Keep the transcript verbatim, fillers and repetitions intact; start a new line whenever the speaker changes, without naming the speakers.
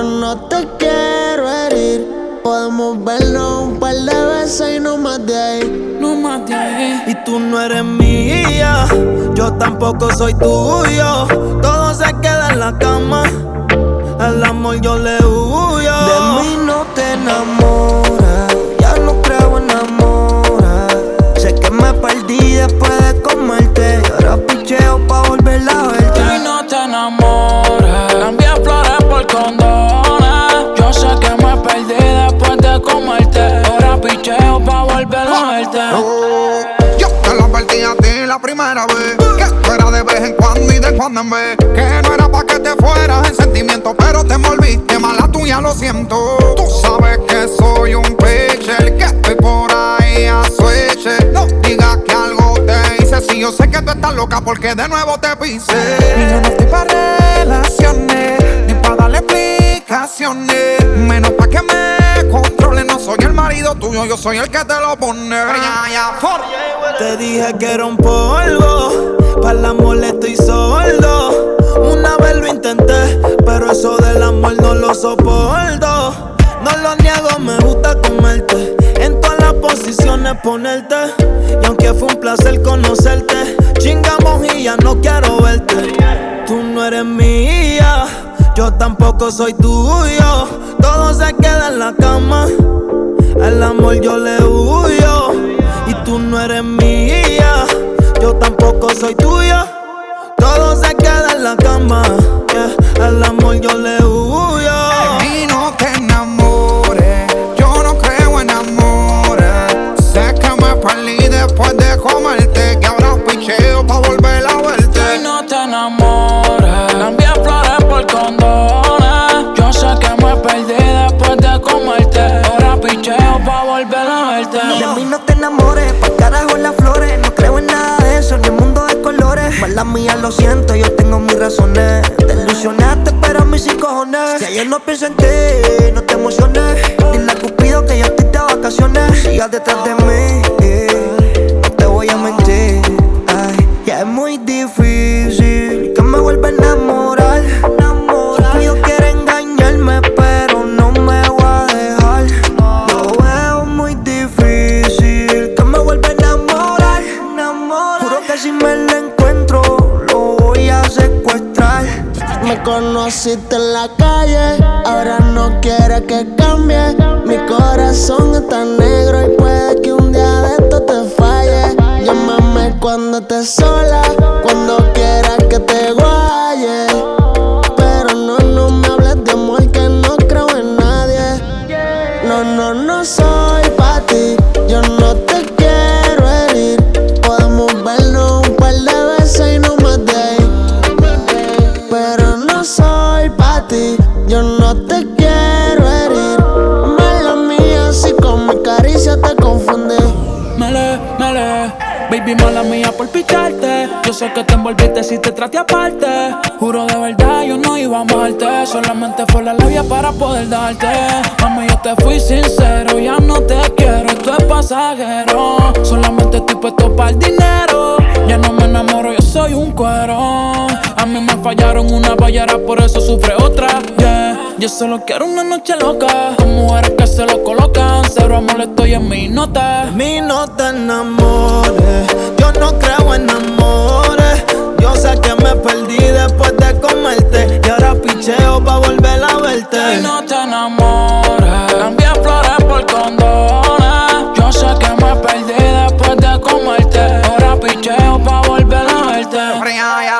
no te quiero herir. Podemos vernos un par de veces y no más de ahí.
No más de ahí.
Y tú no eres mía, yo tampoco soy tuyo. Todo se queda en la cama, al amor yo le huyo.
De mí no te enamoras, ya no creo en amor. Sé que me perdí después de comerte y ahora picheo pa' volver a verte.
Y no te enamores, cambié flores por condones. Yo sé que me perdí después de comerte, ahora picheo pa' volver a verte.
Oh, yo te lo advertí a ti la primera vez, que fuera de vez en cuando y de cuando en vez, que no era pa' que te fueras en sentimiento, pero te envolviste, mala tuya, lo siento. Tú sabes que soy un pitcher, que estoy por ahí a switch. No digas que algo te hice, si yo sé que tú estás loca porque de nuevo te pise. Y yo no estoy pa' relaciones, ni pa' darle explicaciones, menos pa' que me controle. No soy el marido tuyo, yo soy el que te lo pone. Ya, ya, for.
Te dije que era un polvo, para el amor estoy sordo. Una vez lo intenté, pero eso del amor no lo soporto. No lo niego, me gusta comerte, en todas las posiciones ponerte. Y aunque fue un placer conocerte, chingamos y ya no quiero verte. Tú no eres mía, yo tampoco soy tuyo. Todo se queda en la cama, al amor yo le huyo. Y tú no eres mía, yo tampoco soy tuya. Todo se queda en la cama, yeah. Al amor yo le huyo.
De mí no te enamores, yo no creo en amores. Sé que me perdí después de comerte, que ahora picheo pa' volver a verte.
Y no te enamores, cambié flores por condones. Yo sé que me perdí después de comerte, ahora picheo pa' volver a verte.
De mí no te enamores, pa' carajo las flores. No creo en nada de eso, ni en mundo de colores. Mala mía, lo siento, yo tengo mis razones. Te ilusionaste, pero a mí sin cojones. Si ayer no pienso en ti, no te emociones. Dile a Cupido que yo estoy de vacaciones. Sigas detrás de mí, eh, no te voy a mentir. Ay, ya es muy difícil que me vuelva a enamorar. Cupido quiere engañarme, pero no me voy a dejar. Lo veo muy difícil que me vuelva a enamorar. Juro que si me lo encuentro, lo voy a secuestrar.
Me conociste en la calle, ahora no quieres que cambie. Mi corazón está negro y puede que un día de esto te falle. Llámame cuando estés sola, cuando quieras que te guaye. Pero no, no me hables de amor, que no creo en nadie. No, no, no soy pa' ti, yo no te quiero herir. Podemos vernos un par de veces y no más de ahí. Pero no soy pa' ti, yo no te quiero herir. Mala mía, si con mi caricia te confundí.
Mele, mele, baby, mala mía por picharte. Yo sé que te envolviste si te traté aparte. Juro de verdad yo no iba a amarte, solamente fue la labia para poder darte. Mami, yo te fui sincero, ya no te quiero, esto es pasajero. Solamente estoy puesto para el dinero, ya no me enamoro, yo soy un cuero. A mí me fallaron una ballera, por eso sufre otra, yeah. Yo solo quiero una noche loca, con mujeres que se lo colocan. Cero amor, estoy en mi nota.
De mí no te enamores, yo no creo en amores. Yo sé que me perdí después de comerte, y ahora picheo pa' volver a verte.
Y no te enamores, cambié flores por condones. Yo sé que me perdí después de comerte, ahora picheo pa' volver a verte.
Ya, ya.